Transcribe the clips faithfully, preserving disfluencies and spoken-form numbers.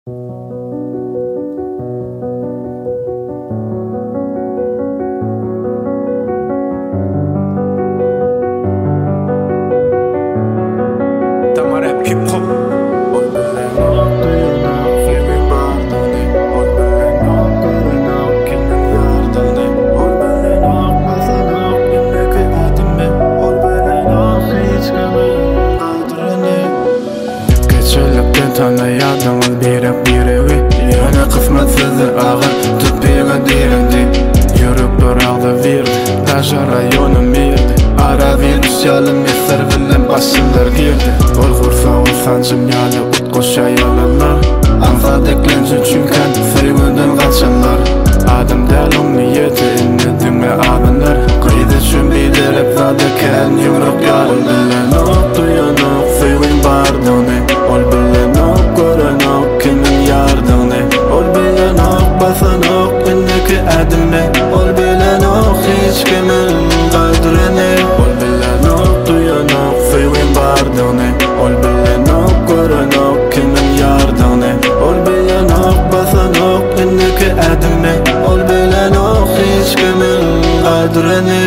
Damar hep hip hop. Tanıyadığımız birek birevi Yana kısmetsizdir ağır Tutbiğe direndi Yürüp durağda verdi Taşa rayonu mirdi Arazin üsyalı mesir bilen başçılar girdi Ol kursa ol sancım yalı Utkoşa yalanlar Ansa deklenci çünken Sevgünden kaçanlar Adam del on niyeti İnnedinme abinler Kıydı çün bildirip Zade ken yumruk yarın Bilen ok duyanok Sevgün bardone Ol bilen ok Görenok kimin yardığını Ol bilen ok basanok İnneki adime Ol bilen ok hiç kimin kaydırını Ol bilen ok duyanok Sevgün bardone Ol bilen ok Görenok kimin yardığını Ol bilen ok basanok İnneki adime Ol bilen ok hiç kimin kaydırını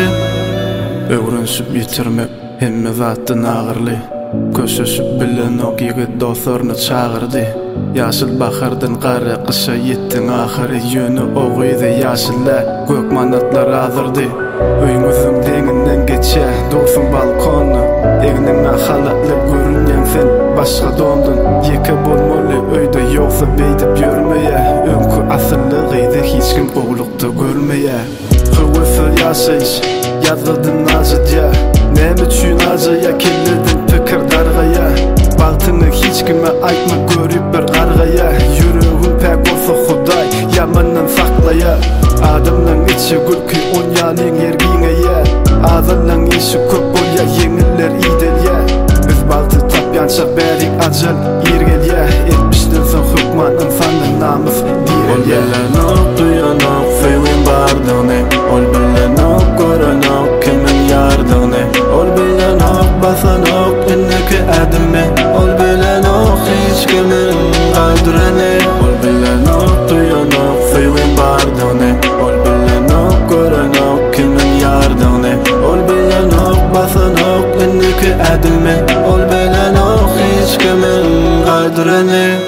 Öğrensip yitirmek Hemme zattın ağırlı Köşüşüp bilen ok yigit dostlarını çağırdı Yaşıl bakırdın qarı kışa yettin ahırı Yönü oğuydu yaşılla Gök manatlar azırdı Öýüňüzüň deňinden geçe Dursun balkonu Egniňe halatly görünýän sen Başga dondun Ýeke bolmaly öýde ýoksa beýdip ýörmeýe Öňkü asyllygydy hiç kim oglukda görmeýe Hıwysy ýaşaýyş Ýazgydyn ajydýa Näme üçin ajaýa kelledin pikir dargaýa Bagtyňy hiç kime aýtma görüp bir gargaýa Ýüregim pek bolsa Hudaý ýamandan saklaýa Adamlaň içi gülki on ýalyň ýergiňe Azallaň işi köp bolýa ýeňiller idelýa Biz bagty tapýança bärik ajal ýergelýa Etmişden soň hukman insanyň namys direlýa Ol bilen ok duýanok sevgin bardygyny Ol bilen ok görenok kimin yardığını Ol bilen ok basanok inneki adime Ol bilen ok hiç kimin kaydırını Ol bilen ok duyanok sevgin bardygyny Ol bilen ok görenok kimin yardığını Ol bilen ok basanok inneki adime Ol bilen ok hiç kimin kaydırını